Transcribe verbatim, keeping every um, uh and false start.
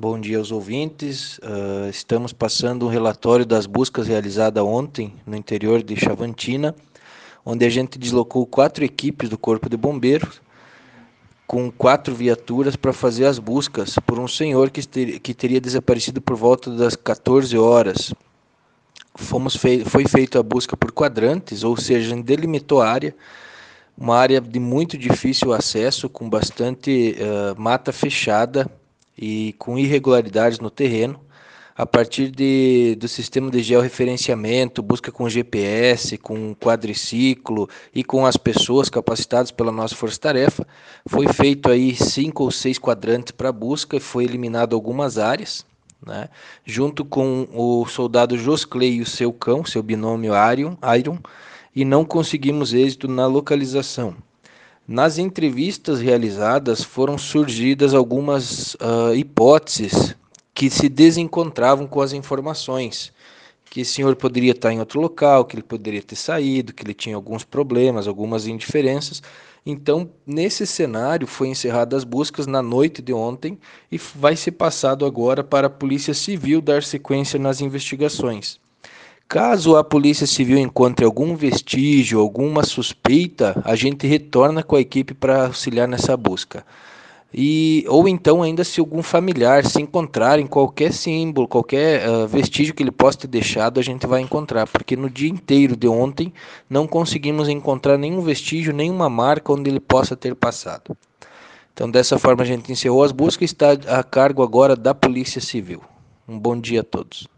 Bom dia aos ouvintes. Uh, estamos passando um relatório das buscas realizadas ontem no interior de Chavantina, onde a gente deslocou quatro equipes do Corpo de Bombeiros com quatro viaturas para fazer as buscas por um senhor que, ter, que teria desaparecido por volta das quatorze horas. Fomos fei foi feita a busca por quadrantes, ou seja, a gente delimitou a área, uma área de muito difícil acesso, com bastante uh, mata fechada e com irregularidades no terreno, a partir de, do sistema de georreferenciamento, busca com G P S, com quadriciclo e com as pessoas capacitadas pela nossa força-tarefa, foi feito aí cinco ou seis quadrantes para busca e foi eliminado algumas áreas, né? Junto com o soldado Josclay e o seu cão, seu binômio Iron, Iron, e não conseguimos êxito na localização. Nas entrevistas realizadas foram surgidas algumas uh, hipóteses que se desencontravam com as informações, que o senhor poderia estar em outro local, que ele poderia ter saído, que ele tinha alguns problemas, algumas indiferenças. Então, nesse cenário, foi encerradas as buscas na noite de ontem e vai ser passado agora para a Polícia Civil dar sequência nas investigações. Caso a Polícia Civil encontre algum vestígio, alguma suspeita, a gente retorna com a equipe para auxiliar nessa busca. E, ou então ainda se algum familiar se encontrar em qualquer símbolo, qualquer uh, vestígio que ele possa ter deixado, a gente vai encontrar, porque no dia inteiro de ontem não conseguimos encontrar nenhum vestígio, nenhuma marca onde ele possa ter passado. Então dessa forma a gente encerrou as buscas e está a cargo agora da Polícia Civil. Um bom dia a todos.